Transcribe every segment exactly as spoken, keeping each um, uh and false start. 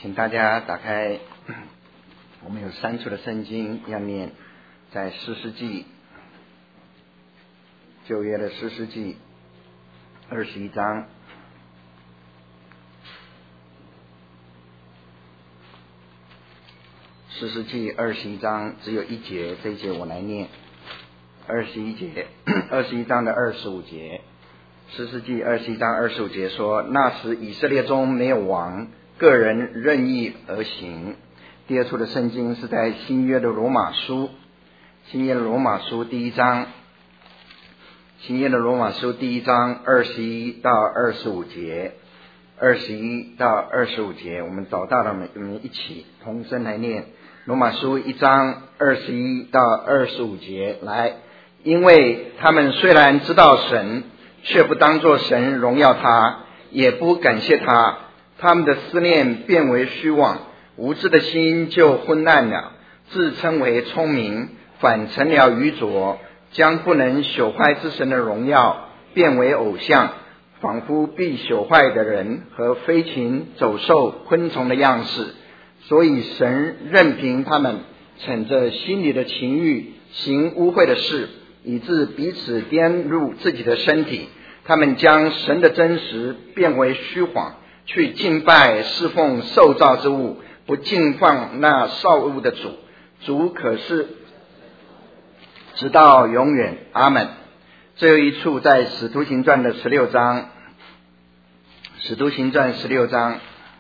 请大家打开，我们有三处的圣经要念，在士师记，旧约的士师记二十一章，士师记二十一章只有一节，这一节我来念。二十一节，二十一章的二十五节，士师记二十一章二十五节说：那时以色列中没有王，个人任意而行。第二处的圣经是在新约的罗马书，新约的罗马书第一章，新约的罗马书第一章二十一到二十五节，二十一到二十五节，我们找到了，我们一起同声来念。罗马书一章二十一到二十五节，来，因为他们虽然知道神，却不当作神荣耀他，也不感谢他，他们的思念变为虚妄，无知的心就昏暗了，自称为聪明，反成了愚拙，将不能朽坏之神的荣耀变为偶像，仿佛必朽坏的人和飞禽走兽昆虫的样式。所以神任凭他们逞着心里的情欲行污秽的事，以致彼此玷辱自己的身体。他们将神的真实变为虚谎，去敬拜侍奉受造之物，不敬奉那造物的主。主可是直到永远。阿们。最后一处在使徒行传的十六章，使徒行传十六章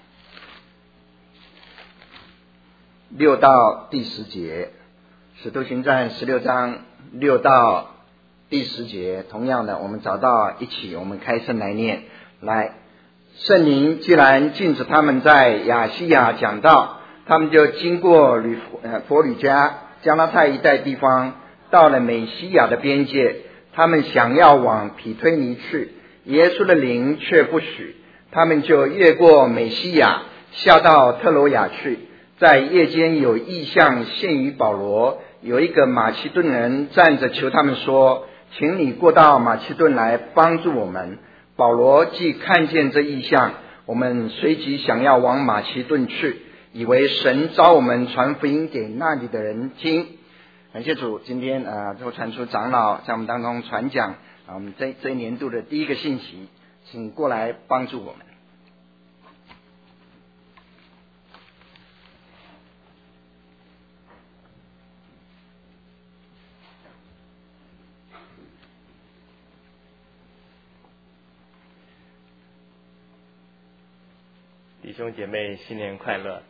六到第十节，使徒行传十六章六到第十节，同样的，我们找到一起，我们开声来念。来，圣灵既然禁止他们在亚细亚讲道，他们就经过吕呃佛吕加、加拉太一带地方，到了美西亚的边界。他们想要往庇推尼去，耶稣的灵却不许，他们就越过美西亚，下到特罗亚去。在夜间有异象现于保罗，有一个马其顿人站着求他们说：请你过到马其顿来帮助我们。保罗既看见这异象，我们随即想要往马其顿去，以为神召我们传福音给那里的人听。感谢主，今天啊，就传出长老在我们当中传讲啊，我们这这一年度的第一个信息，请过来帮助我们。 弟兄姐妹，新年快乐！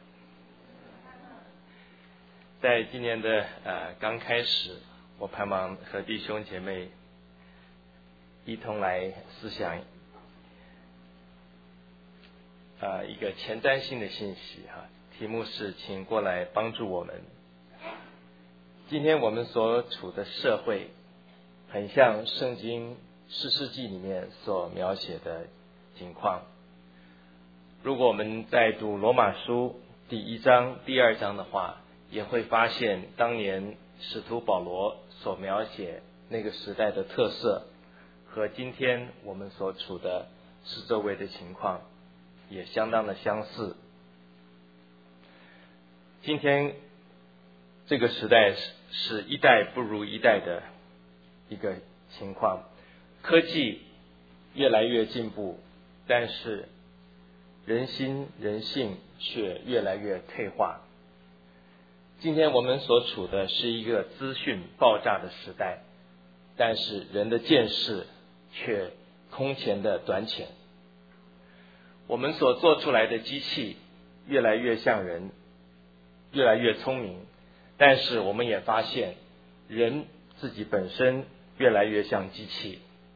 在今年的呃刚开始，我盼望和弟兄姐妹一同来思想呃一个前瞻性的信息哈，题目是请过来帮助我们。今天我们所处的社会，很像圣经士师记里面所描写的情况。如果我们在读罗马书第一章、第二章的话，也会发现当年使徒保罗所描写那个时代的特色，和今天我们所处的四周围的情况也相当的相似。今天这个时代是一代不如一代的一个情况，科技越来越进步，但是人心人性却越来越退化。今天我们所处的是一个资讯爆炸的时代，但是人的见识却空前的短浅。我们所做出来的机器越来越像人，越来越聪明，但是我们也发现人自己本身越来越像机器。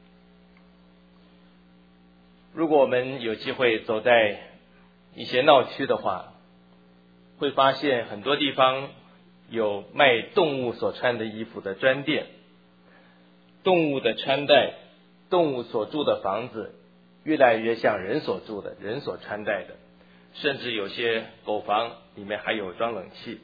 如果我们有机会走在一些闹区的话，会发现很多地方有卖动物所穿的衣服的专店，动物的穿戴，动物所住的房子越来越像人所住的，人所穿戴的，甚至有些狗房里面还有装冷气。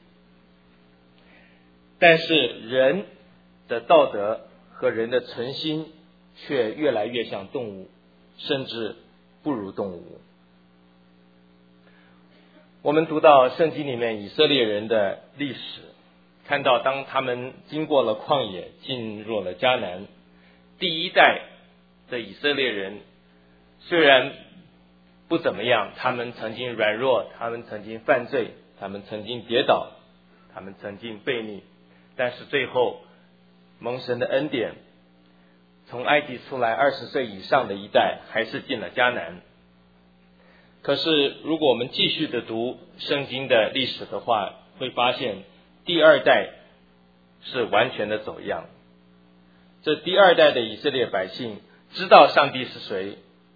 但是人的道德和人的存心却越来越像动物，甚至不如动物。 我们读到圣经里面以色列人的历史，看到当他们经过了旷野，进入了迦南，第一代的以色列人虽然不怎么样，他们曾经软弱，他们曾经犯罪，他们曾经跌倒，他们曾经悖逆，但是最后蒙神的恩典，从埃及出来二十岁以上的一代还是进了迦南。可是如果我们继续的读圣经的历史的话，会发现第二代是完全的走样。这第二代的以色列百姓知道上帝是谁，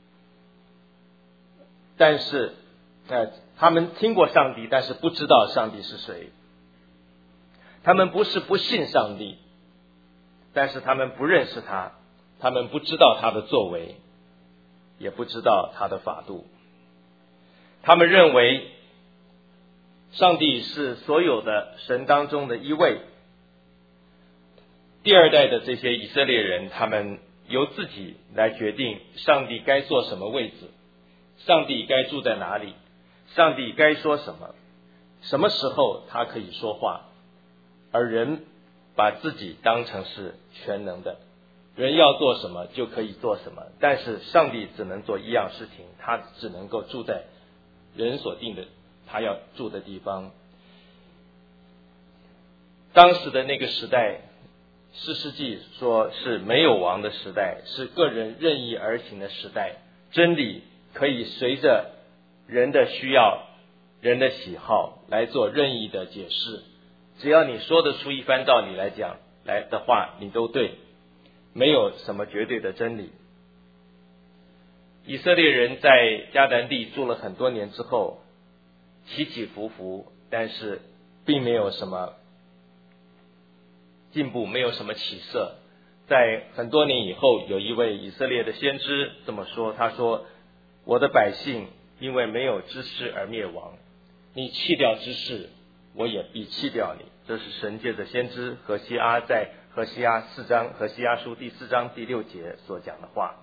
但是呃，他们听过上帝，但是不知道上帝是谁。他们不是不信上帝，但是他们不认识他，他们不知道他的作为，也不知道他的法度。他们认为上帝是所有的神当中的一位。第二代的这些以色列人，他们由自己来决定上帝该坐什么位置，上帝该住在哪里，上帝该说什么，什么时候他可以说话。而人把自己当成是全能的，人要做什么就可以做什么，但是上帝只能做一样事情，他只能够住在人所定的他要住的地方。当时的那个时代，士师记说是没有王的时代，是个人任意而行的时代，真理可以随着人的需要，人的喜好来做任意的解释，只要你说得出一番道理来讲来的话，你都对，没有什么绝对的真理。以色列人在迦南地住了很多年之后，起起伏伏，但是并没有什么进步，没有什么起色。在很多年以后，有一位以色列的先知这么说，他说：我的百姓因为没有知识而灭亡，你弃掉知识，我也必弃掉你。这是神借着先知何西阿在何西阿四章何西阿书第四章第六节所讲的话。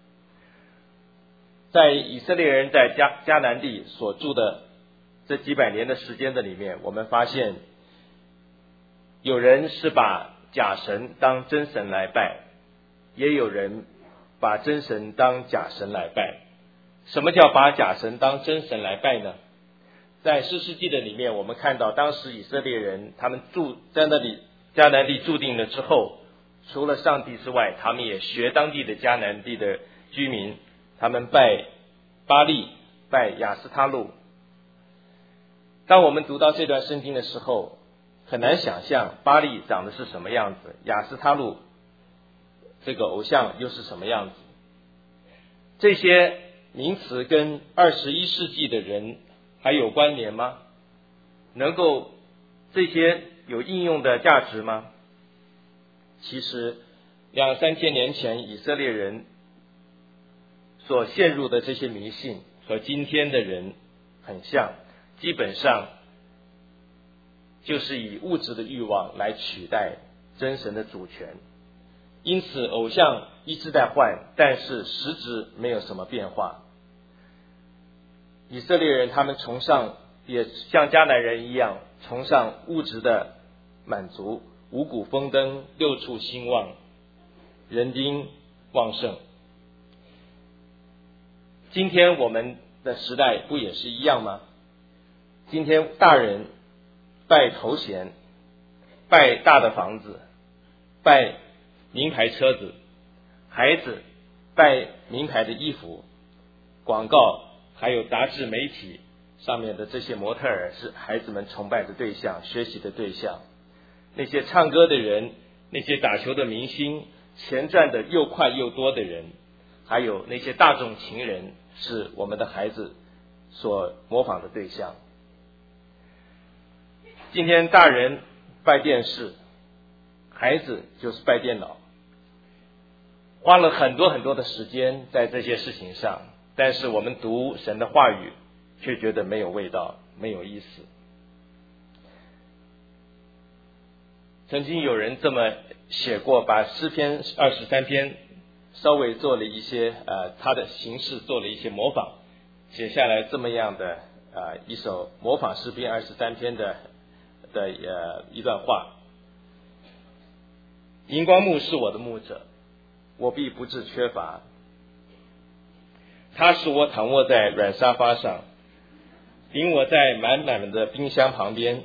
在以色列人在迦迦南地所住的这几百年的时间的里面，我们发现有人是把假神当真神来拜，也有人把真神当假神来拜。什么叫把假神当真神来拜呢？在士师记的里面，我们看到当时以色列人他们住在那里迦南地住定了之后，除了上帝之外，他们也学当地的迦南地的居民，他们拜巴力，拜亚斯他路。当我们读到这段圣经的时候，很难想象巴力长的是什么样子，亚斯他路这个偶像又是什么样子。这些名词跟二十一世纪的人还有关联吗？能够这些有应用的价值吗？其实两三千年前以色列人所陷入的这些迷信和今天的人很像，基本上就是以物质的欲望来取代真神的主权。因此偶像一直在换，但是实质没有什么变化。以色列人他们崇尚，也像迦南人一样崇尚物质的满足，五谷丰登，六畜兴旺，人丁旺盛。今天我们的时代不也是一样吗？今天大人拜头衔，拜大的房子，拜名牌车子，孩子拜名牌的衣服，广告还有杂志媒体上面的这些模特儿是孩子们崇拜的对象，学习的对象。那些唱歌的人，那些打球的明星，钱赚的又快又多的人，还有那些大众情人，是我们的孩子所模仿的对象。今天大人拜电视，孩子就是拜电脑，花了很多很多的时间在这些事情上，但是我们读神的话语却觉得没有味道，没有意思。曾经有人这么写过，把诗篇二十三篇稍微做了一些呃，它的形式做了一些模仿，写下来这么样的啊一首模仿诗篇二十三篇的的呃一段话。荧光幕是我的牧者，我必不致缺乏。他使我躺卧在软沙发上，领我在满满的冰箱旁边。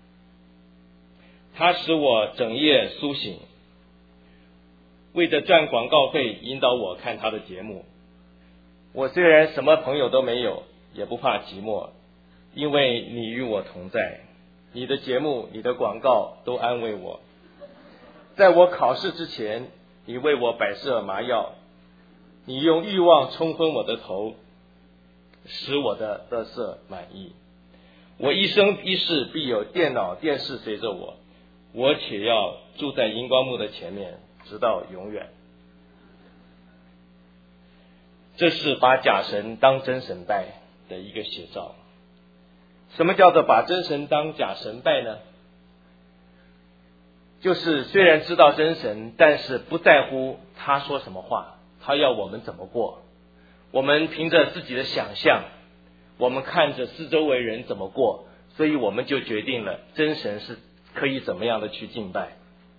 他使我整夜苏醒，为着赚广告费引导我看他的节目。我虽然什么朋友都没有，也不怕寂寞，因为你与我同在，你的节目、你的广告都安慰我。在我考试之前，你为我摆设麻药，你用欲望冲昏我的头，使我的得瑟满意。我一生一世必有电脑电视随着我，我且要住在荧光幕的前面，直到永远。这是把假神当真神拜的一个写照。什么叫做把真神当假神拜呢？就是虽然知道真神，但是不在乎他说什么话，他要我们怎么过。我们凭着自己的想象，我们看着四周围人怎么过，所以我们就决定了真神是可以怎么样的去敬拜。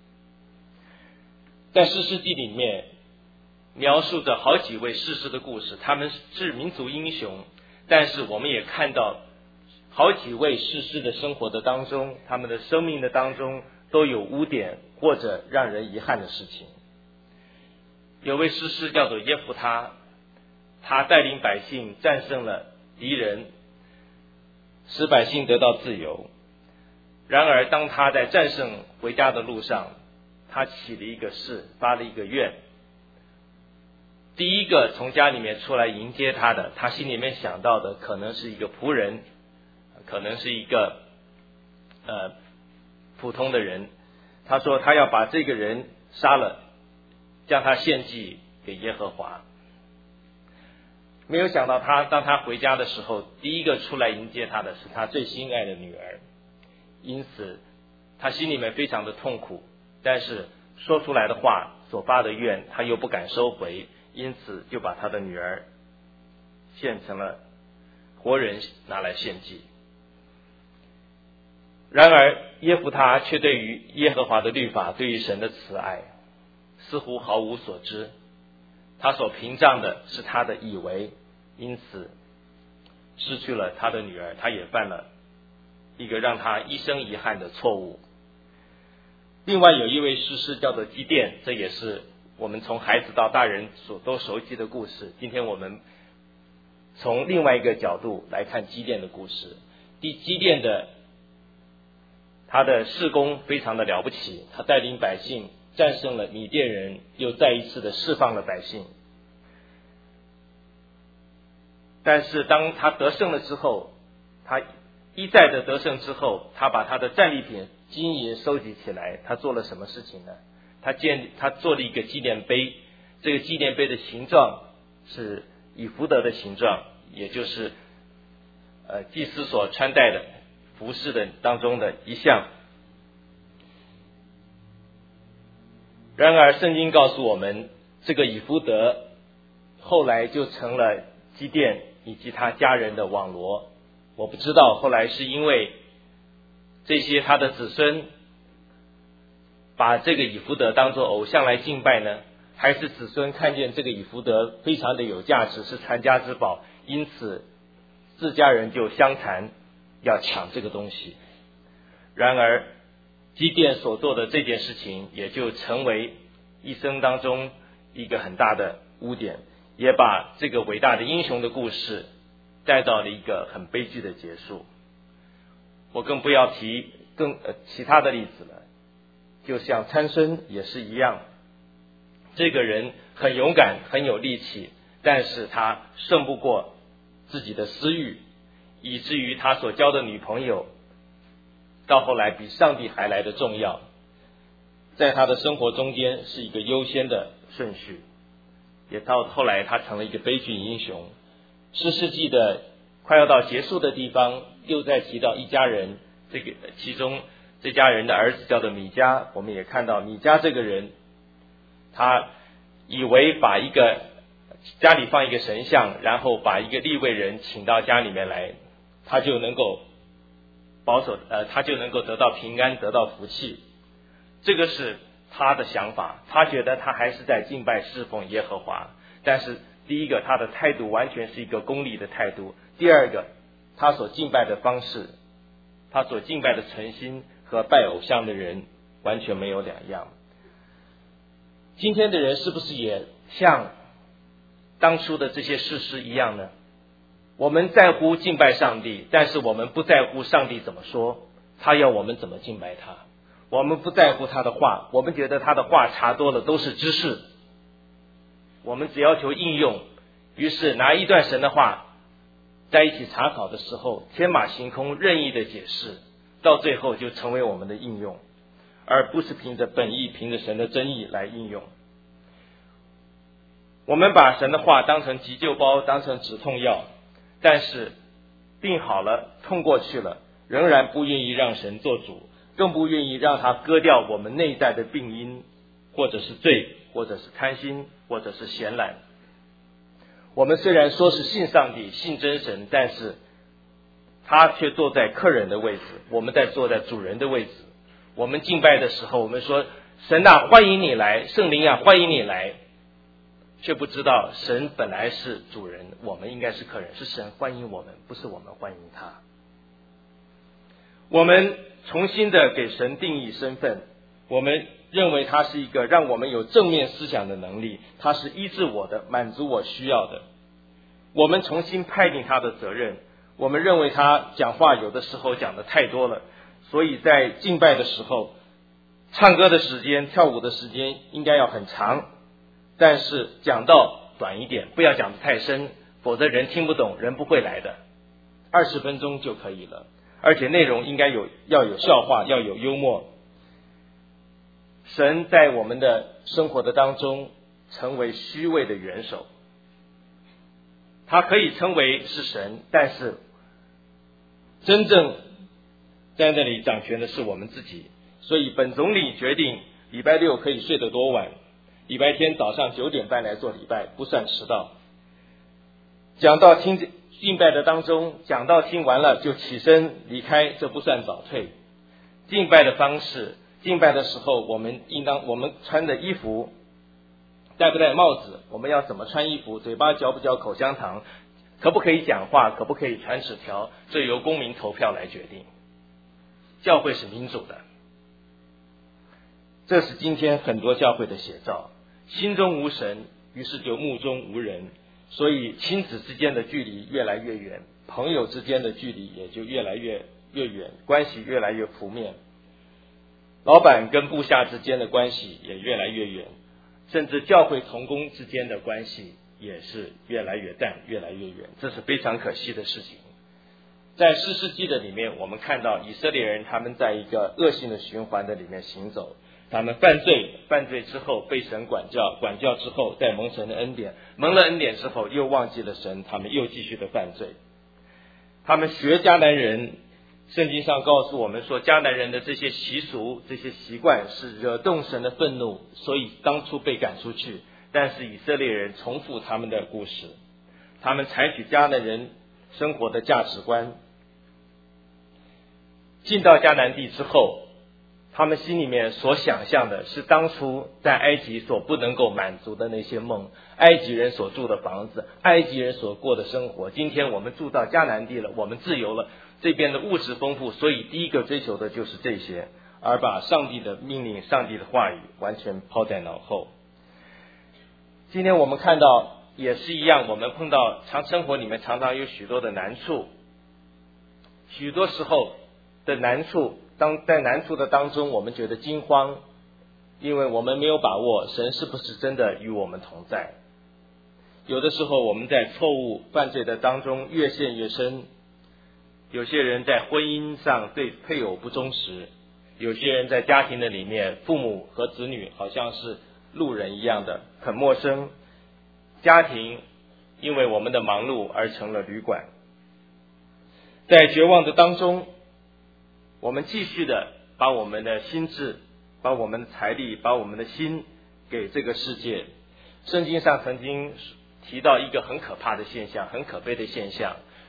在士师记里面描述着好几位士师的故事，他们是民族英雄，但是我们也看到好几位士师的生活的当中，他们的生命的当中都有污点或者让人遗憾的事情。有位士师叫做耶弗他，他带领百姓战胜了敌人，使百姓得到自由。然而当他在战胜回家的路上，他起了一个誓，发了一个愿。第一个从家里面出来迎接他的，他心里面想到的可能是一个仆人，可能是一个呃普通的人。他说他要把这个人杀了，将他献祭给耶和华。没有想到他当他回家的时候，第一个出来迎接他的是他最心爱的女儿，因此他心里面非常的痛苦，但是说出来的话所发的愿他又不敢收回，因此就把他的女儿献成了活人拿来献祭。然而耶弗他却对于耶和华的律法，对于神的慈爱似乎毫无所知，他所屏障的是他的以为，因此失去了他的女儿，他也犯了一个让他一生遗憾的错误。另外有一位士师叫做基甸，这也是我们从孩子到大人所都熟悉的故事。今天我们从另外一个角度来看基甸的故事。第基甸的他的事工非常的了不起，他带领百姓战胜了米甸人，又再一次的释放了百姓。但是当他得胜了之后，他一再的得胜之后，他把他的战利品金银收集起来，他做了什么事情呢？他建他做了一个纪念碑，这个纪念碑的形状是以弗得的形状，也就是呃祭司所穿戴的服饰的当中的一项。然而圣经告诉我们，这个以弗得后来就成了基甸以及他家人的网罗。我不知道后来是因为这些他的子孙把这个以弗得当作偶像来敬拜呢，还是子孙看见这个以弗得非常的有价值，是传家之宝，因此自家人就相残要抢这个东西。然而基甸所做的这件事情也就成为一生当中一个很大的污点，也把这个伟大的英雄的故事带到了一个很悲剧的结束。我更不要提更呃其他的例子了，就像参孙也是一样，这个人很勇敢很有力气，但是他胜不过自己的私欲，以至于他所交的女朋友到后来比上帝还来的重要，在他的生活中间是一个优先的顺序，也到后来他成了一个悲剧英雄。士师记的快要到结束的地方，又在提到一家人，这个其中这家人的儿子叫做米迦。我们也看到米迦这个人，他以为把一个家里放一个神像，然后把一个利未人请到家里面来他就能够保守，呃，他就能够得到平安，得到福气。这个是他的想法，他觉得他还是在敬拜侍奉耶和华。但是第一个，他的态度完全是一个功利的态度；第二个，他所敬拜的方式，他所敬拜的诚心和拜偶像的人完全没有两样。今天的人是不是也像当初的这些士师一样呢？我们在乎敬拜上帝，但是我们不在乎上帝怎么说，他要我们怎么敬拜他。我们不在乎他的话，我们觉得他的话查多了都是知识，我们只要求应用。于是拿一段神的话在一起查考的时候，天马行空任意的解释，到最后就成为我们的应用，而不是凭着本意，凭着神的真意来应用。我们把神的话当成急救包，当成止痛药，但是病好了，痛过去了，仍然不愿意让神做主，更不愿意让他割掉我们内在的病因，或者是罪，或者是贪心，或者是闲懒。我们虽然说是信上帝，信真神，但是他却坐在客人的位置，我们在坐在主人的位置。我们敬拜的时候，我们说神啊，欢迎你来，圣灵啊，欢迎你来，却不知道神本来是主人，我们应该是客人，是神欢迎我们，不是我们欢迎他。我们重新的给神定义身份，我们认为他是一个让我们有正面思想的能力，他是医治我的，满足我需要的。我们重新派定他的责任，我们认为他讲话有的时候讲的太多了，所以在敬拜的时候，唱歌的时间，跳舞的时间应该要很长，但是讲道短一点，不要讲得太深，否则人听不懂，人不会来的。二十分钟就可以了，而且内容应该有要有笑话，要有幽默。神在我们的生活的当中成为虚位的元首，他可以称为是神，但是真正在那里掌权的是我们自己。所以本总理决定礼拜六可以睡得多晚，礼拜天早上九点半来做礼拜，不算迟到。讲到听敬拜的当中，讲到听完了就起身离开，这不算早退。敬拜的方式，敬拜的时候，我们应当我们穿的衣服，戴不戴帽子，我们要怎么穿衣服，嘴巴嚼不嚼口香糖，可不可以讲话，可不可以传纸条，这由公民投票来决定。教会是民主的，这是今天很多教会的写照。心中无神，于是就目中无人，所以亲子之间的距离越来越远，朋友之间的距离也就越来越越远，关系越来越浮面，老板跟部下之间的关系也越来越远，甚至教会同工之间的关系也是越来越淡，越来越远，这是非常可惜的事情。在士师记的里面，我们看到以色列人他们在一个恶性的循环的里面行走，他们犯罪，犯罪之后被神管教，管教之后再蒙神的恩典，蒙了恩典之后又忘记了神，他们又继续的犯罪。他们学迦南人，圣经上告诉我们说，迦南人的这些习俗，这些习惯是惹动神的愤怒，所以当初被赶出去。但是以色列人重复他们的故事，他们采取迦南人生活的价值观。进到迦南地之后，他们心里面所想象的是当初在埃及所不能够满足的那些梦，埃及人所住的房子，埃及人所过的生活。今天我们住到迦南地了，我们自由了，这边的物质丰富，所以第一个追求的就是这些，而把上帝的命令，上帝的话语完全抛在脑后。今天我们看到也是一样，我们碰到常生活里面常常有许多的难处，许多时候的难处，当在难处的当中，我们觉得惊慌，因为我们没有把握神是不是真的与我们同在。有的时候我们在错误犯罪的当中越陷越深，有些人在婚姻上对配偶不忠实，有些人在家庭的里面，父母和子女好像是路人一样的很陌生，家庭因为我们的忙碌而成了旅馆。在绝望的当中，我们继续的把我们的心智，把我们的财力，把我们的心给这个世界。圣经上曾经提到一个很可怕的现象，很可悲的现象，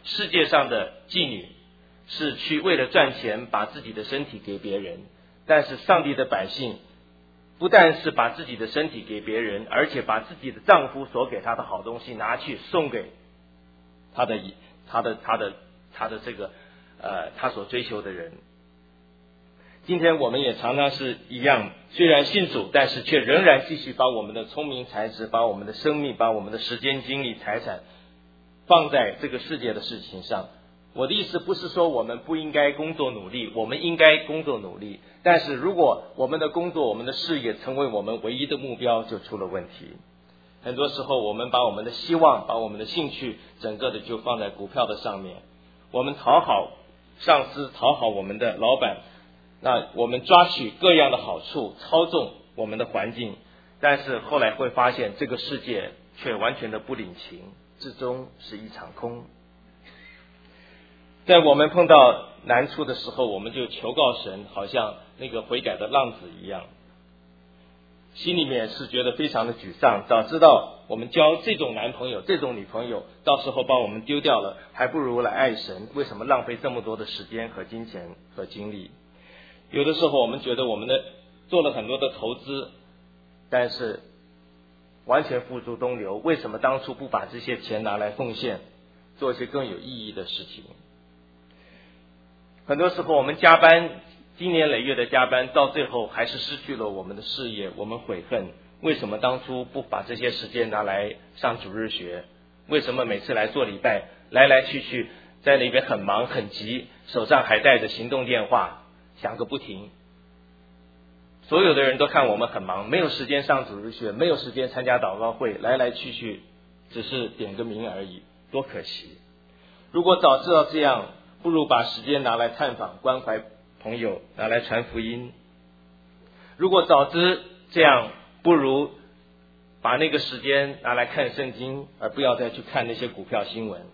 世界上的妓女是去为了赚钱把自己的身体给别人，但是上帝的百姓不但是把自己的身体给别人，而且把自己的丈夫所给她的好东西拿去送给他的他的他的他的这个呃他所追求的人。今天我们也常常是一样，虽然信主，但是却仍然继续把我们的聪明才智，把我们的生命，把我们的时间精力财产放在这个世界的事情上。我的意思不是说我们不应该工作努力，我们应该工作努力，但是如果我们的工作我们的事业成为我们唯一的目标，就出了问题。很多时候我们把我们的希望，把我们的兴趣整个的就放在股票的上面，我们讨好上司，讨好我们的老板，那我们抓取各样的好处，操纵我们的环境，但是后来会发现这个世界却完全的不领情，至终是一场空。在我们碰到难处的时候，我们就求告神，好像那个悔改的浪子一样，心里面是觉得非常的沮丧，早知道我们交这种男朋友这种女朋友，到时候把我们丢掉了，还不如来爱神，为什么浪费这么多的时间和金钱和精力。有的时候我们觉得我们的做了很多的投资，但是完全付诸东流，为什么当初不把这些钱拿来奉献，做一些更有意义的事情。很多时候我们加班，经年累月的加班，到最后还是失去了我们的事业，我们悔恨，为什么当初不把这些时间拿来上主日学？为什么每次来做礼拜，来来去去，在那边很忙很急，手上还带着行动电话，响个不停。所有的人都看我们很忙，没有时间上主日学，没有时间参加祷告会，来来去去只是点个名而已，多可惜。如果早知道这样，不如把时间拿来探访关怀朋友，拿来传福音。如果早知这样，不如把那个时间拿来看圣经，而不要再去看那些股票新闻。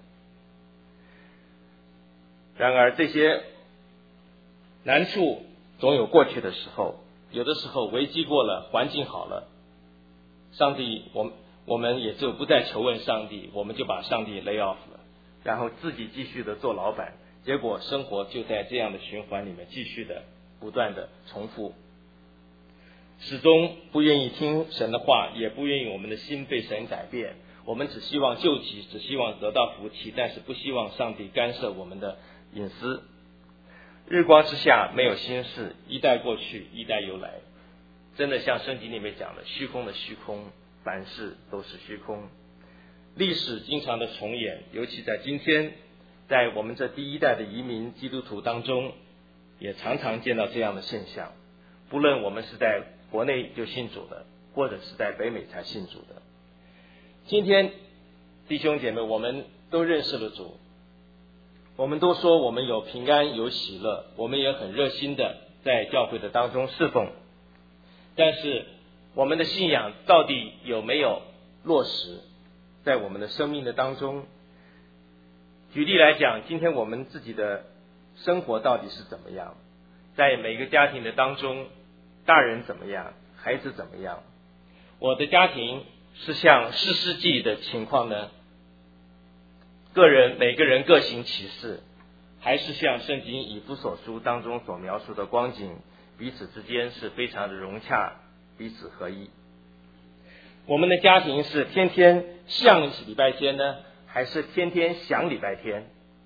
然而这些难处总有过去的时候，有的时候危机过了，环境好了，上帝我们我们也就不再求问上帝，我们就把上帝 lay off 了，然后自己继续的做老板，结果生活就在这样的循环里面继续的不断的重复，始终不愿意听神的话，也不愿意我们的心被神改变，我们只希望救济，只希望得到福气，但是不希望上帝干涉我们的隐私。日光之下没有新事，一代过去一代又来，真的像圣经里面讲的，虚空的虚空，凡事都是虚空。历史经常的重演，尤其在今天，在我们这第一代的移民基督徒当中，也常常见到这样的现象。不论我们是在国内就信主的，或者是在北美才信主的，今天弟兄姐妹，我们都认识了主，我们都说我们有平安有喜乐，我们也很热心的在教会的当中侍奉，但是我们的信仰到底有没有落实在我们的生命的当中？举例来讲，今天我们自己的生活到底是怎么样？在每个家庭的当中，大人怎么样，孩子怎么样？我的家庭是像士师记的情况呢，个人每个人各行其事，还是像圣经以弗所书当中所描述的光景，彼此之间是非常的融洽，彼此合一。我们的家庭是天天像礼拜天呢，还是天天想礼拜天？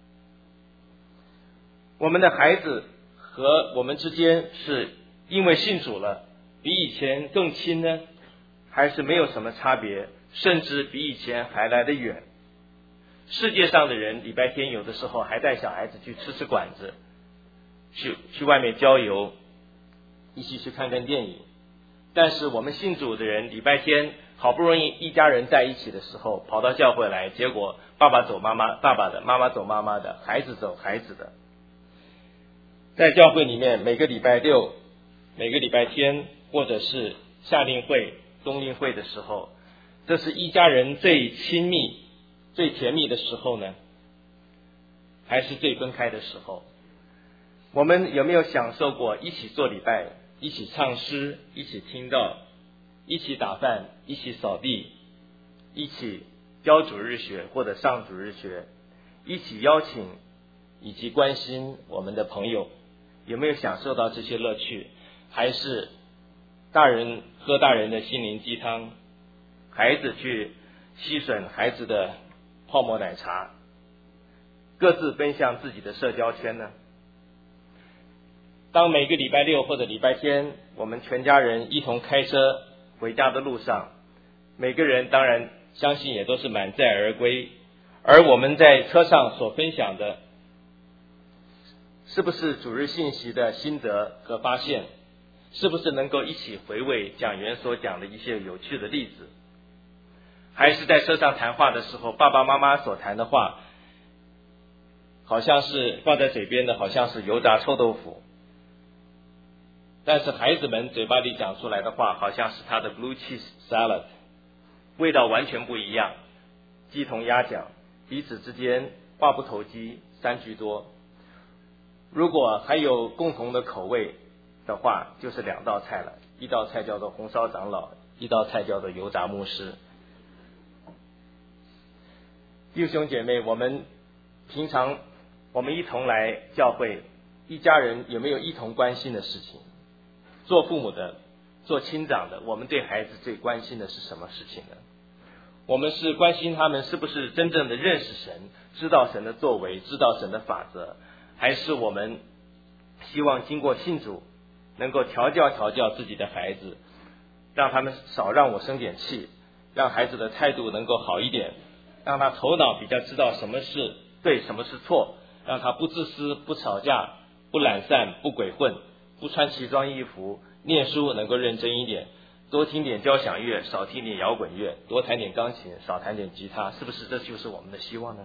我们的孩子和我们之间是因为信主了，比以前更亲呢，还是没有什么差别，甚至比以前还来得远？世界上的人礼拜天有的时候还带小孩子去吃吃馆子，去去外面郊游，一起去看看电影。但是我们信主的人礼拜天好不容易一家人在一起的时候，跑到教会来，结果爸爸走妈妈爸爸的，妈妈走妈妈的，孩子走孩子的。在教会里面，每个礼拜六每个礼拜天，或者是夏令会冬令会的时候，这是一家人最亲密最甜蜜的时候呢，还是最分开的时候？我们有没有享受过一起做礼拜，一起唱诗，一起听道，一起打饭，一起扫地，一起教主日学或者上主日学， 一起邀请以及关心我们的朋友，有没有享受到这些乐趣？还是大人喝大人的心灵鸡汤，孩子去吸吮孩子的泡沫奶茶，各自奔向自己的社交圈呢？当每个礼拜六或者礼拜天，我们全家人一同开车回家的路上，每个人当然相信也都是满载而归，而我们在车上所分享的，是不是主日信息的心得和发现？是不是能够一起回味讲员所讲的一些有趣的例子？还是在车上谈话的时候，爸爸妈妈所谈的话，好像是放在嘴边的，好像是油炸臭豆腐，但是孩子们嘴巴里讲出来的话，好像是他的 blue cheese salad， 味道完全不一样，鸡同鸭讲，彼此之间话不投机，三句多。如果还有共同的口味的话，就是两道菜了，一道菜叫做红烧长老，一道菜叫做油炸牧师。弟兄姐妹，我们平常我们一同来教会，一家人有没有一同关心的事情？做父母的，做亲长的，我们对孩子最关心的是什么事情呢？我们是关心他们是不是真正的认识神，知道神的作为，知道神的法则，还是我们希望经过信主能够调教调教自己的孩子，让他们少让我生点气，让孩子的态度能够好一点，让他头脑比较知道什么是对，什么是错，让他不自私，不吵架，不懒散，不鬼混，不穿奇装异服，念书能够认真一点，多听点交响乐，少听点摇滚乐，多弹点钢琴，少弹点吉他，是不是这就是我们的希望呢？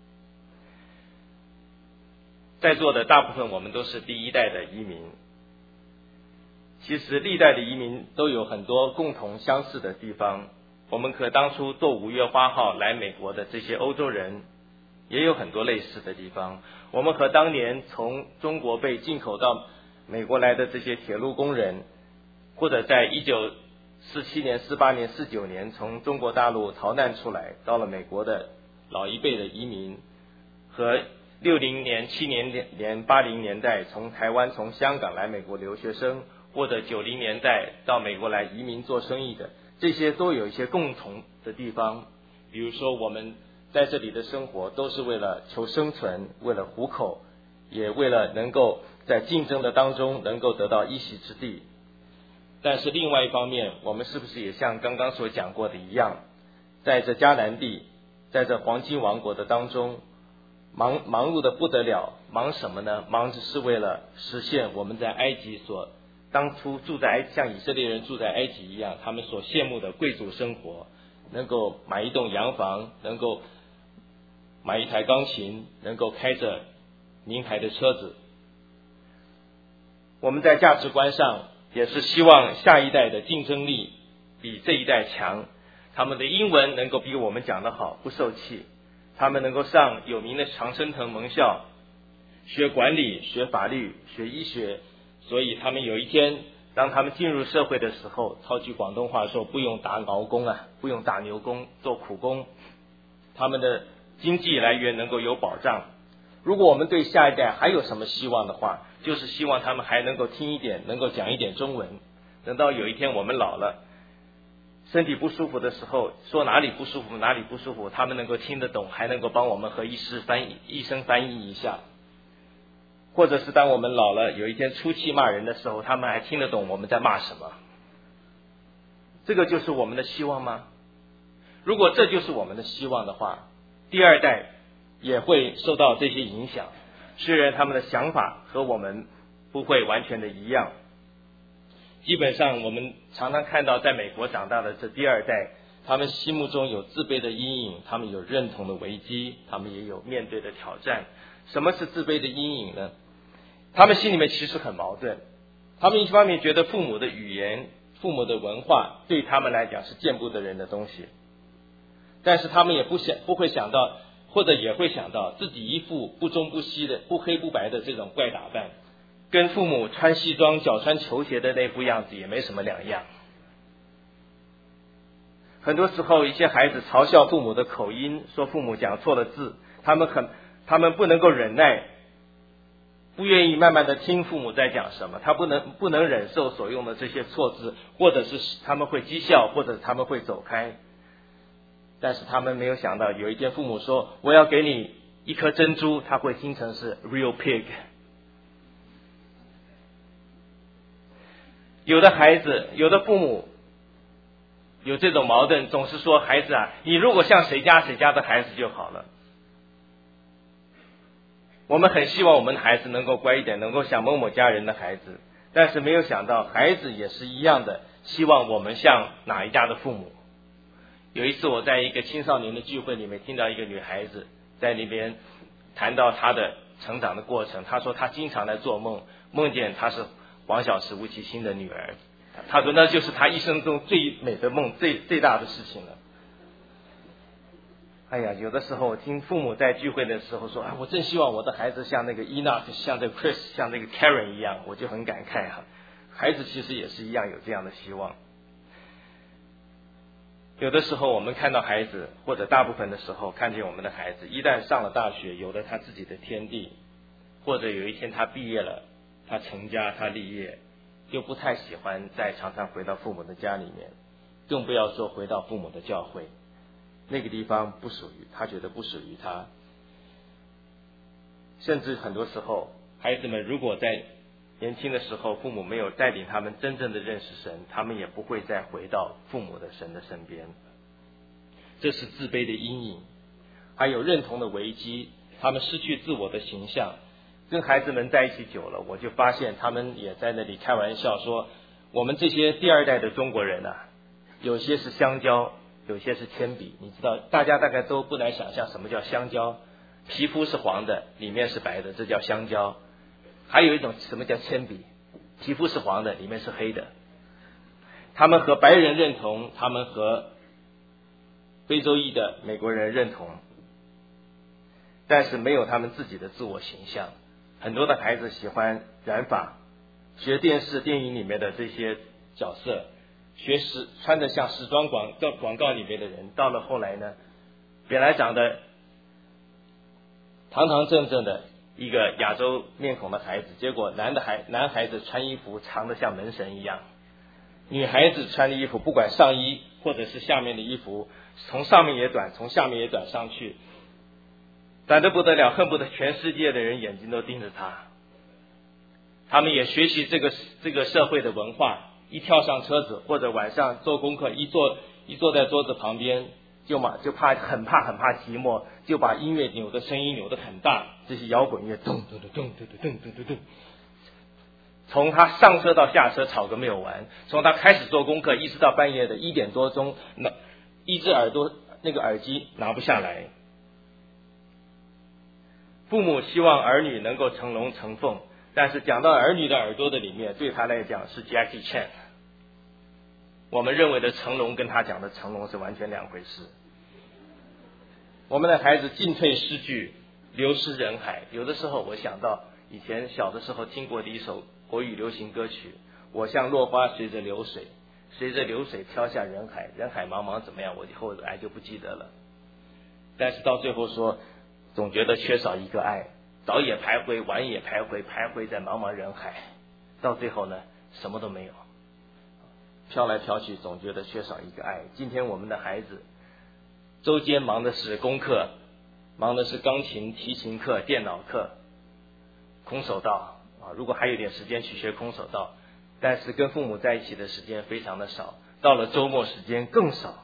在座的大部分我们都是第一代的移民，其实历代的移民都有很多共同相似的地方。我们和当初坐五月花号来美国的这些欧洲人也有很多类似的地方，我们和当年从中国被进口到美国来的这些铁路工人，或者在一九四七年、四八年、四九年从中国大陆逃难出来到了美国的老一辈的移民，和六零年、七零年、八零年代从台湾、从香港来美国留学生，或者九零年代到美国来移民做生意的，这些都有一些共同的地方。比如说我们在这里的生活都是为了求生存，为了糊口，也为了能够在竞争的当中能够得到一席之地。但是另外一方面，我们是不是也像刚刚所讲过的一样，在这迦南地，在这黄金王国的当中，忙忙碌的不得了。忙什么呢？忙着是为了实现我们在埃及所当初住在埃像以色列人住在埃及一样，他们所羡慕的贵族生活，能够买一栋洋房，能够买一台钢琴，能够开着名牌的车子。我们在价值观上也是希望下一代的竞争力比这一代强，他们的英文能够比我们讲得好，不受气，他们能够上有名的常春藤盟校，学管理，学法律，学医学，所以他们有一天当他们进入社会的时候，套句广东话说，不用打劳工啊，不用打牛工，做苦工，他们的经济来源能够有保障。如果我们对下一代还有什么希望的话，就是希望他们还能够听一点，能够讲一点中文。等到有一天我们老了，身体不舒服的时候，说哪里不舒服哪里不舒服，他们能够听得懂，还能够帮我们和医师翻译，医生翻译一下。或者是当我们老了，有一天出气骂人的时候，他们还听得懂我们在骂什么。这个就是我们的希望吗？如果这就是我们的希望的话，第二代也会受到这些影响，虽然他们的想法和我们不会完全的一样。基本上我们常常看到在美国长大的这第二代，他们心目中有自卑的阴影，他们有认同的危机，他们也有面对的挑战。什么是自卑的阴影呢？他们心里面其实很矛盾，他们一方面觉得父母的语言、父母的文化对他们来讲是见不得人的东西，但是他们也不想不会想到，或者也会想到自己一副不中不西的不黑不白的这种怪打扮，跟父母穿西装脚穿球鞋的那副样子也没什么两样。很多时候一些孩子嘲笑父母的口音，说父母讲错了字，他们很他们不能够忍耐，不愿意慢慢的听父母在讲什么，他不能不能忍受所用的这些错字，或者是他们会讥笑，或者他们会走开。但是他们没有想到，有一天父母说我要给你一颗珍珠，他会听成是 real pig。 有的孩子，有的父母有这种矛盾，总是说孩子啊，你如果像谁家谁家的孩子就好了。我们很希望我们的孩子能够乖一点，能够像某某家人的孩子，但是没有想到孩子也是一样的，希望我们像哪一家的父母。有一次我在一个青少年的聚会里面听到一个女孩子在那边谈到她的成长的过程，她说她经常在做梦，梦见她是王小石吴奇兴的女儿，她说那就是她一生中最美的梦，最最大的事情了。哎呀，有的时候我听父母在聚会的时候说啊，我真希望我的孩子像那个 Enoch， 像这个 Chris， 像那个 Karen 一样，我就很感慨哈、啊。孩子其实也是一样有这样的希望。有的时候我们看到孩子，或者大部分的时候看见我们的孩子，一旦上了大学，有了他自己的天地，或者有一天他毕业了，他成家，他立业，就不太喜欢再常常回到父母的家里面，更不要说回到父母的教会，那个地方不属于他，觉得不属于他。甚至很多时候孩子们如果在年轻的时候父母没有带领他们真正的认识神，他们也不会再回到父母的神的身边。这是自卑的阴影，还有认同的危机，他们失去自我的形象。跟孩子们在一起久了，我就发现他们也在那里开玩笑说，我们这些第二代的中国人啊，有些是香蕉，有些是铅笔。你知道大家大概都不难想象什么叫香蕉，皮肤是黄的，里面是白的，这叫香蕉。还有一种什么叫铅笔，皮肤是黄的，里面是黑的。他们和白人认同，他们和非洲裔的美国人认同，但是没有他们自己的自我形象。很多的孩子喜欢染发，学电视电影里面的这些角色，学时穿得像时装广告广告里面的人，到了后来呢，本来长得堂堂正正的一个亚洲面孔的孩子，结果男的孩男孩子穿衣服长得像门神一样，女孩子穿的衣服不管上衣或者是下面的衣服，从上面也短，从下面也短上去，短得不得了，恨不得全世界的人眼睛都盯着他。他们也学习这个这个社会的文化，一跳上车子或者晚上做功课，一坐一坐在桌子旁边，就嘛就怕很怕很怕寂寞，就把音乐扭的声音扭得很大，这些摇滚乐咚咚咚咚咚咚咚咚咚，从他上车到下车吵个没有完，从他开始做功课一直到半夜的一点多钟，那一只耳朵那个耳机拿不下来。父母希望儿女能够成龙成凤，但是讲到儿女的耳朵的里面，对他来讲是 Jackie Chan。我们认为的成龙跟他讲的成龙是完全两回事。我们的孩子进退失据，流失人海。有的时候我想到以前小的时候听过的一首国语流行歌曲，我像落花随着流水，随着流水飘下人海，人海茫茫怎么样，我后来就不记得了。但是到最后说总觉得缺少一个爱，早也徘徊，晚也徘徊，徘徊在茫茫人海，到最后呢什么都没有，飘来飘去，总觉得缺少一个爱。今天我们的孩子周间忙的是功课，忙的是钢琴、提琴课、电脑课，空手道啊，如果还有点时间去学空手道，但是跟父母在一起的时间非常的少，到了周末时间更少。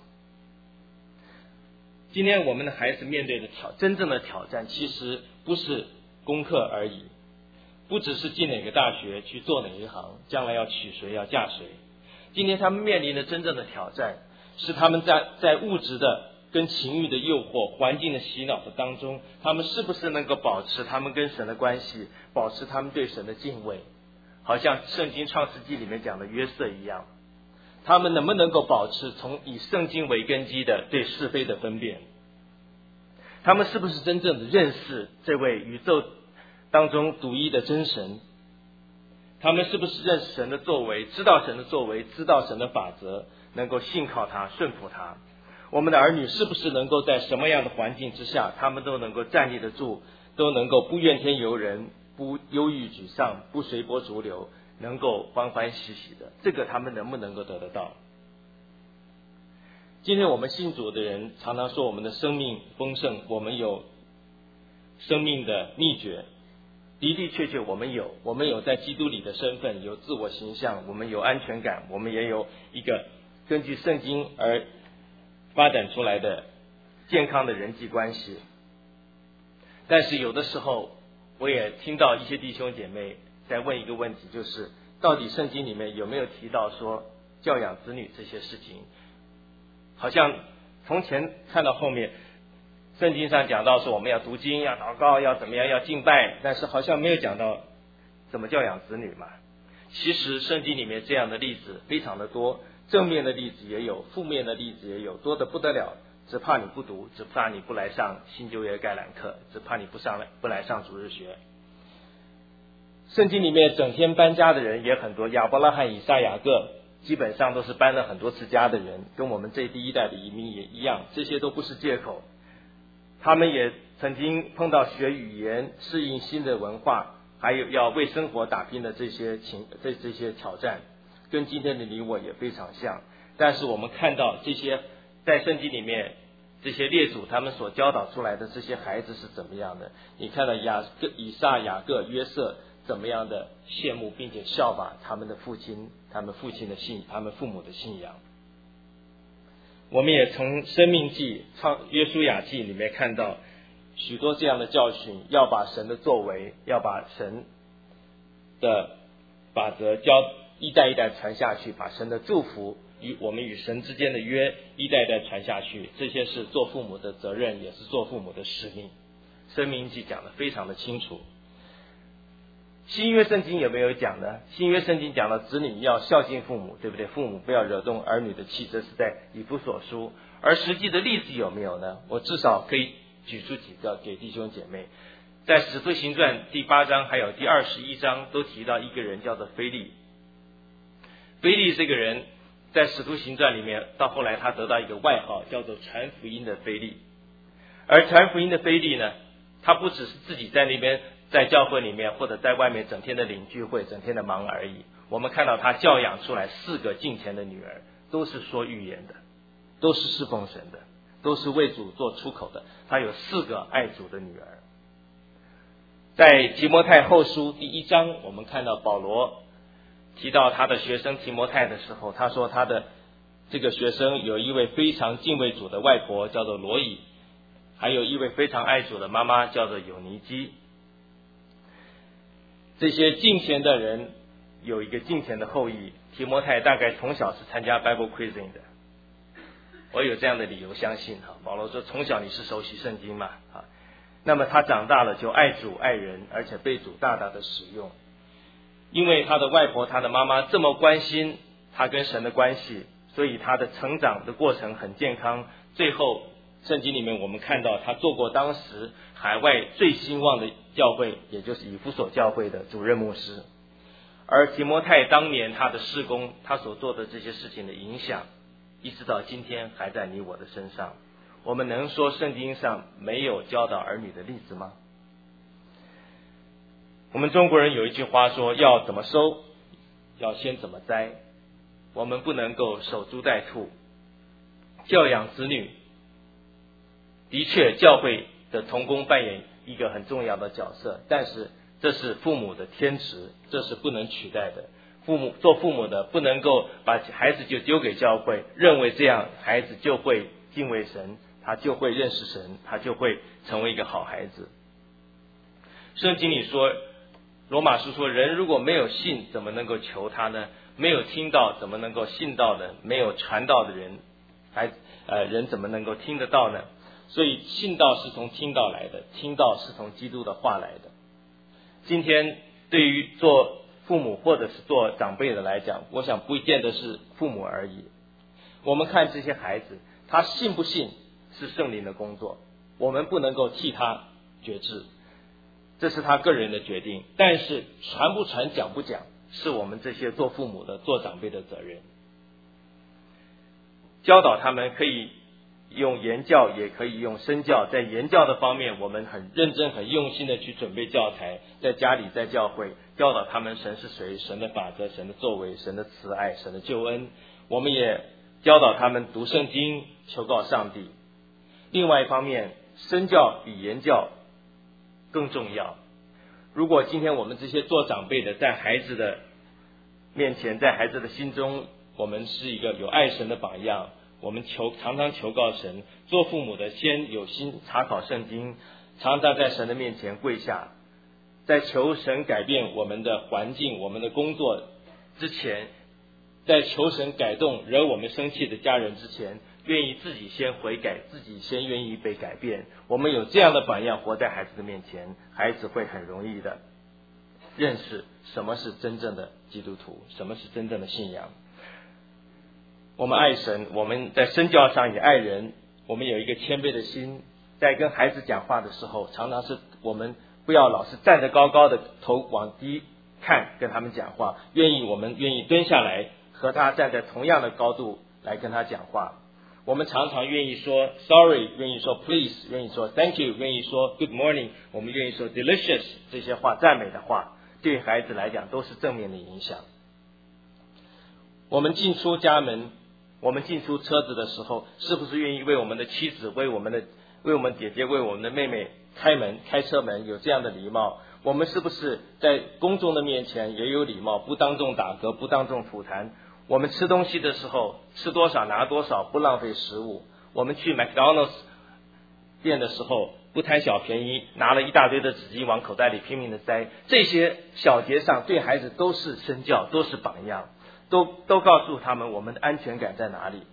今天我们的孩子面对的挑真正的挑战，其实不是功课而已，不只是进哪个大学去做哪一行，将来要娶谁要嫁谁。今天他们面临的真正的挑战，是他们在在物质的跟情欲的诱惑、环境的洗脑的当中，他们是不是能够保持他们跟神的关系，保持他们对神的敬畏，好像圣经创世纪里面讲的约瑟一样，他们能不能够保持从以圣经为根基的对是非的分辨？他们是不是真正的认识这位宇宙当中独一的真神？他们是不是认识神的作为，知道神的作为，知道神的法则，能够信靠他，顺服他？我们的儿女是不是能够在什么样的环境之下，他们都能够站立得住， 都能够不怨天尤人，不忧郁沮丧，不随波逐流，能够欢欢喜喜的，这个他们能不能够得得到？今天我们信主的人常常说我们的生命丰盛，我们有生命的秘诀，的的确确我们有，我们有在基督里的身份，有自我形象，我们有安全感，我们也有一个根据圣经而发展出来的健康的人际关系。但是有的时候我也听到一些弟兄姐妹在问一个问题，就是到底圣经里面有没有提到说教养子女这些事情？好像从前看到后面圣经上讲到说我们要读经，要祷告，要怎么样，要敬拜，但是好像没有讲到怎么教养子女嘛。其实圣经里面这样的例子非常的多，正面的例子也有，负面的例子也有，多得不得了。只怕你不读，只怕你不来上新旧约概览课，只怕你不上来不来上主日学。圣经里面整天搬家的人也很多，亚伯拉罕、以撒、雅各基本上都是搬了很多次家的人，跟我们这第一代的移民也一样，这些都不是借口。他们也曾经碰到学语言、适应新的文化，还有要为生活打拼的这些情这这些挑战，跟今天的你我也非常像。但是我们看到这些在圣经里面这些列祖他们所教导出来的这些孩子是怎么样的？你看到雅各、以撒、雅各、约瑟怎么样的羡慕并且效法他们的父亲，他们父亲的信，他们父母的信仰。我们也从生命记、约书亚记里面看到许多这样的教训，要把神的作为，要把神的法则教一代一代传下去，把神的祝福与我们与神之间的约一代一代传下去，这些是做父母的责任，也是做父母的使命。申命记讲得非常的清楚。新约圣经有没有讲呢？新约圣经讲了子女要孝敬父母，对不对？父母不要惹动儿女的气，这是在以弗所书。而实际的例子有没有呢？我至少可以举出几个给弟兄姐妹。在使徒行传第八章还有第二十一章都提到一个人叫做腓利。腓利这个人在使徒行传里面，到后来他得到一个外号叫做传福音的腓利。而传福音的腓利呢，他不只是自己在那边在教会里面或者在外面整天的领聚会，整天的忙而已。我们看到他教养出来四个敬虔的女儿，都是说预言的，都是侍奉神的，都是为主做出口的。他有四个爱主的女儿。在提摩太后书第一章，我们看到保罗提到他的学生提摩太的时候，他说他的这个学生有一位非常敬畏主的外婆叫做罗以，还有一位非常爱主的妈妈叫做有尼基。这些敬虔的人有一个敬虔的后裔，提摩太大概从小是参加 Bible Quizzing 的，我有这样的理由相信哈。保罗说从小你是熟悉圣经嘛啊，那么他长大了就爱主爱人，而且被主大大的使用。因为他的外婆他的妈妈这么关心他跟神的关系，所以他的成长的过程很健康。最后圣经里面我们看到他做过当时海外最兴旺的教会，也就是以弗所教会的主任牧师。而提摩太当年他的事工，他所做的这些事情的影响，一直到今天还在你我的身上。我们能说圣经上没有教导儿女的例子吗？我们中国人有一句话说，要怎么收，要先怎么栽。我们不能够守株待兔。教养子女，的确教会的同工扮演一个很重要的角色，但是这是父母的天职，这是不能取代的。父母做父母的不能够把孩子就丢给教会，认为这样孩子就会敬畏神，他就会认识神，他就会成为一个好孩子。圣经里说，罗马书说，人如果没有信，怎么能够求他呢？没有听到，怎么能够信到呢？没有传道的人，还呃人怎么能够听得到呢？所以信道是从听到来的，听到是从基督的话来的。今天对于做父母或者是做长辈的来讲，我想不见得是父母而已。我们看这些孩子，他信不信是圣灵的工作，我们不能够替他决志，这是他个人的决定。但是传不传讲不讲，是我们这些做父母的做长辈的责任。教导他们可以用言教，也可以用身教。在言教的方面，我们很认真很用心的去准备教材，在家里在教会教导他们神是谁，神的法则，神的作为，神的慈爱，神的救恩。我们也教导他们读圣经，求告上帝。另外一方面，身教比言教更重要。如果今天我们这些做长辈的，在孩子的面前，在孩子的心中，我们是一个有爱神的榜样，我们求常常求告神，做父母的先有心查考圣经，常常在神的面前跪下，在求神改变我们的环境，我们的工作之前，在求神改动惹我们生气的家人之前，愿意自己先悔改，自己先愿意被改变。我们有这样的榜样活在孩子的面前，孩子会很容易的认识什么是真正的基督徒，什么是真正的信仰。我们爱神，我们在身教上也爱人，我们有一个谦卑的心，在跟孩子讲话的时候，常常是我们不要老是站得高高的，头往低看跟他们讲话，愿意我们愿意蹲下来和他站在同样的高度来跟他讲话。我们常常愿意说 sorry， 愿意说 please， 愿意说 thank you， 愿意说 good morning， 我们愿意说 delicious， 这些话赞美的话对孩子来讲都是正面的影响。我们进出家门，我们进出车子的时候，是不是愿意为我们的妻子，为我们的为我们姐姐，为我们的妹妹开门开车门，有这样的礼貌？我们是不是在公众的面前也有礼貌，不当众打嗝，不当众吐痰？我们吃东西的时候吃多少拿多少，不浪费食物。我们去 McDonald's 店的时候不贪小便宜，拿了一大堆的纸巾往口袋里拼命的塞，这些小节上对孩子都是身教，都是榜样，都都告诉他们我们的安全感在哪里。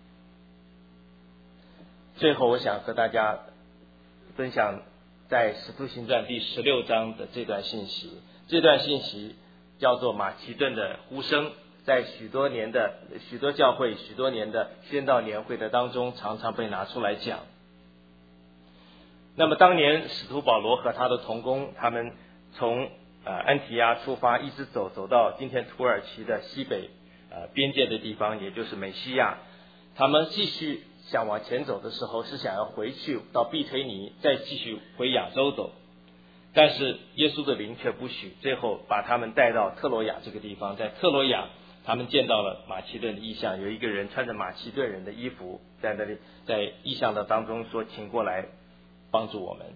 最后我想和大家分享在使徒行传第十六章的这段信息，这段信息叫做马其顿的呼声，在许多年的许多教会许多年的宣道年会的当中常常被拿出来讲。那么当年使徒保罗和他的同工，他们从呃安提阿出发，一直走走到今天土耳其的西北呃边界的地方，也就是美西亚。他们继续想往前走的时候，是想要回去到庇推尼，再继续回亚洲走，但是耶稣的灵却不许，最后把他们带到特罗亚这个地方。在特罗亚他们见到了马其顿的异象，有一个人穿着马其顿人的衣服，在那里在异象的当中说请过来帮助我们。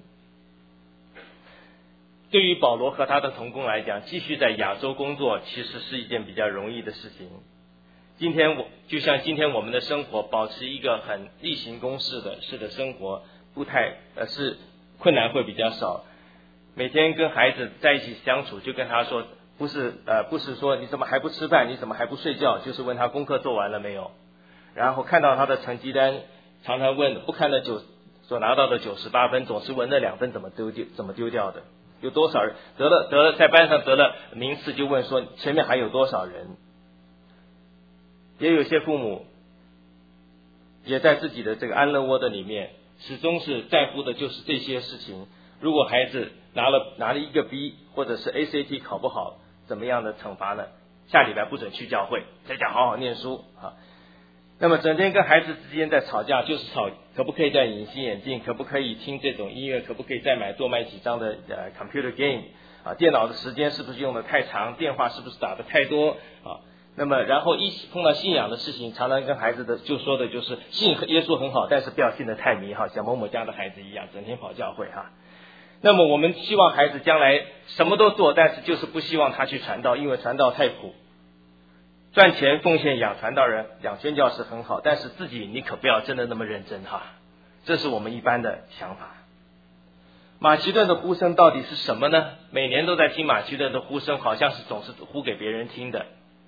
对于保罗和他的同工来讲，继续在亚洲工作其实是一件比较容易的事情。今天我就像今天我们的生活，保持一个很例行公事的式的生活，不太呃是困难会比较少。每天跟孩子在一起相处，就跟他说，不是呃不是说你怎么还不吃饭，你怎么还不睡觉，就是问他功课做完了没有。然后看到他的成绩单，常常问不看到九所拿到的九十八分，总是问那两分怎么丢丢怎么丢掉的，有多少人得了得了在班上得了名次，就问说前面还有多少人。也有些父母也在自己的这个安乐窝的里面，始终是在乎的就是这些事情。如果孩子拿了拿了一个 B， 或者是 A C T 考不好，怎么样的惩罚呢？下礼拜不准去教会，在家好好念书啊。那么整天跟孩子之间在吵架，就是吵可不可以戴隐形眼镜，可不可以听这种音乐，可不可以再买多买几张的呃 computer game 啊，电脑的时间是不是用的太长，电话是不是打的太多啊？那么然后一碰到信仰的事情，常常跟孩子的就说的就是信耶稣很好，但是不要信得太迷哈，像某某家的孩子一样整天跑教会哈。那么我们希望孩子将来什么都做，但是就是不希望他去传道，因为传道太苦，赚钱奉献养传道人养宣教士很好，但是自己你可不要真的那么认真哈，这是我们一般的想法。马其顿的呼声到底是什么呢？每年都在听马其顿的呼声，好像是总是呼给别人听的。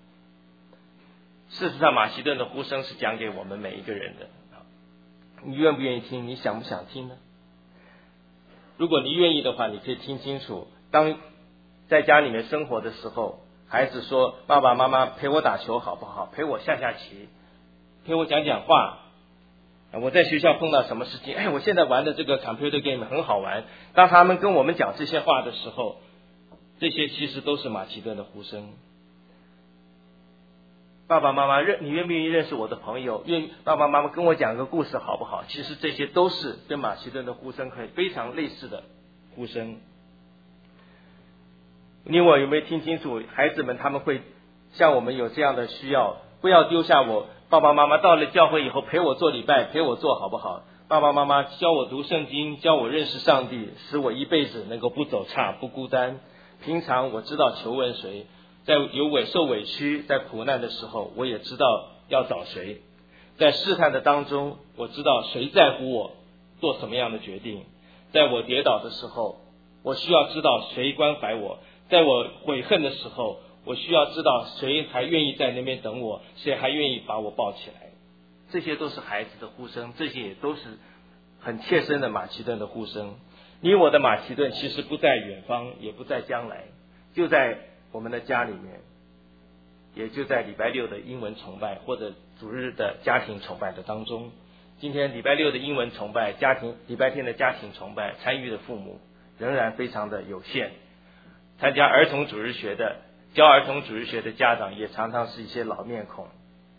事实上马其顿的呼声是讲给我们每一个人的，你愿不愿意听，你想不想听呢？如果你愿意的话，你可以听清楚，当在家里面生活的时候，孩子说爸爸妈妈陪我打球好不好，陪我下下棋，陪我讲讲话，我在学校碰到什么事情，哎，我现在玩的这个 computer game 很好玩。当他们跟我们讲这些话的时候，这些其实都是马其顿的呼声。 爸爸妈妈认你愿不愿意认识我的朋友？愿意爸爸妈妈跟我讲个故事好不好？其实这些都是跟马其顿的呼声可以非常类似的呼声。你我有没有听清楚？孩子们他们会像我们有这样的需要，不要丢下我。爸爸妈妈到了教会以后陪我做礼拜，陪我做好不好？爸爸妈妈教我读圣经，教我认识上帝，使我一辈子能够不走岔，不孤单。平常我知道求问谁，在有委受委屈，在苦难的时候，我也知道要找谁。在试探的当中，我知道谁在乎我，做什么样的决定。在我跌倒的时候，我需要知道谁关怀我。在我悔恨的时候，我需要知道谁还愿意在那边等我，谁还愿意把我抱起来。这些都是孩子的呼声，这些也都是很切身的马其顿的呼声。你我的马其顿其实不在远方，也不在将来，就在我们的家里面，也就在礼拜六的英文崇拜或者主日的家庭崇拜的当中。今天礼拜六的英文崇拜，家庭礼拜天的家庭崇拜，参与的父母仍然非常的有限。参加儿童主日学的教儿童主日学的家长也常常是一些老面孔。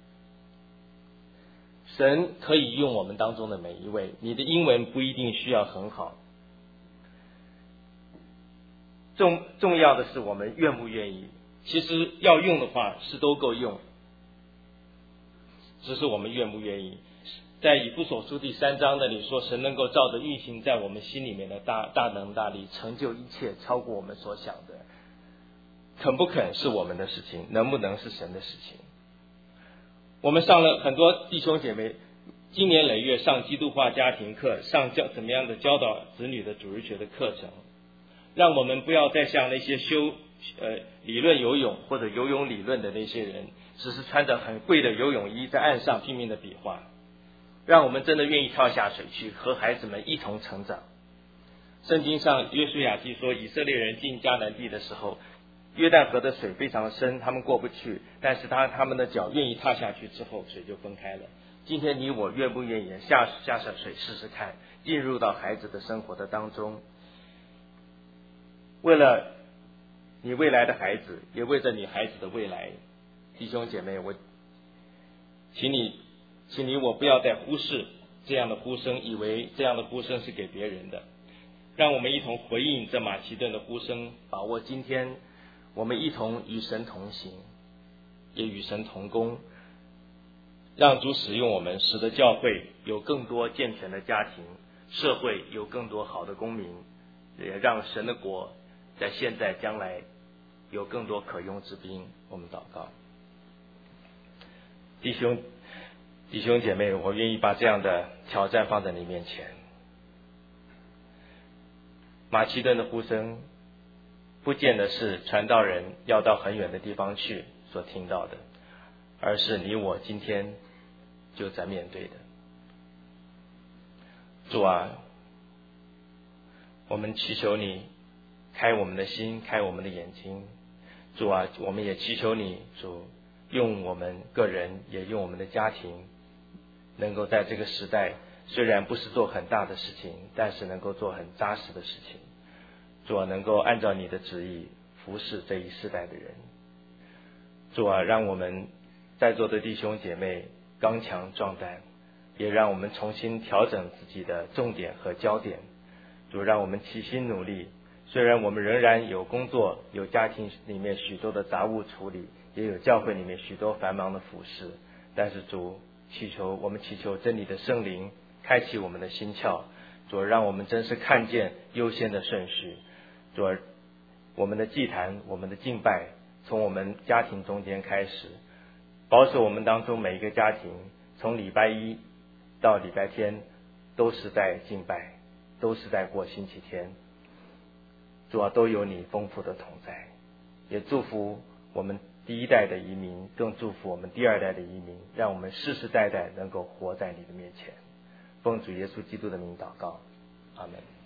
神可以用我们当中的每一位，你的英文不一定需要很好，重重要的是我们愿不愿意。其实要用的话是都够用，只是我们愿不愿意。在以弗所书第三章那里说，神能够照着运行在我们心里面的大大能大力，成就一切，超过我们所想的。肯不肯是我们的事情，能不能是神的事情。我们上了很多弟兄姐妹经年累月上基督化家庭课，上教怎么样的教导子女的主日学的课程，让我们不要再像那些修呃理论游泳或者游泳理论的那些人，只是穿着很贵的游泳衣在岸上拼命的比划。让我们真的愿意跳下水去和孩子们一同成长。圣经上约书亚记说，以色列人进迦南地的时候，约旦河的水非常深，他们过不去，但是他他们的脚愿意踏下去之后，水就分开了。今天你我愿不愿意下下下水试试看，进入到孩子的生活的当中，为了你未来的孩子，也为着你孩子的未来，弟兄姐妹，我请你请你我不要再忽视这样的呼声，以为这样的呼声是给别人的。让我们一同回应这马其顿的呼声，把握今天我们一同与神同行，也与神同工，让主使用我们，使得教会有更多健全的家庭，社会有更多好的公民，也让神的国在现在将来有更多可用之兵。我们祷告。弟兄弟兄姐妹，我愿意把这样的挑战放在你面前。马其顿的呼声不见得是传道人要到很远的地方去所听到的，而是你我今天就在面对的。主啊，我们祈求你开我们的心，开我们的眼睛。主啊，我们也祈求你，主用我们个人，也用我们的家庭，能够在这个时代，虽然不是做很大的事情，但是能够做很扎实的事情。主啊，能够按照你的旨意服侍这一世代的人。主啊，让我们在座的弟兄姐妹刚强壮胆，也让我们重新调整自己的重点和焦点。主，让我们齐心努力，虽然我们仍然有工作，有家庭里面许多的杂物处理，也有教会里面许多繁忙的服事，但是主祈求我们祈求真理的圣灵开启我们的心窍。主，让我们真是看见优先的顺序。主，我们的祭坛，我们的敬拜，从我们家庭中间开始，保守我们当中每一个家庭，从礼拜一到礼拜天都是在敬拜，都是在过星期天。主啊，都有你丰富的同在，也祝福我们第一代的移民，更祝福我们第二代的移民，让我们世世代代能够活在你的面前。奉主耶稣基督的名祷告，阿们。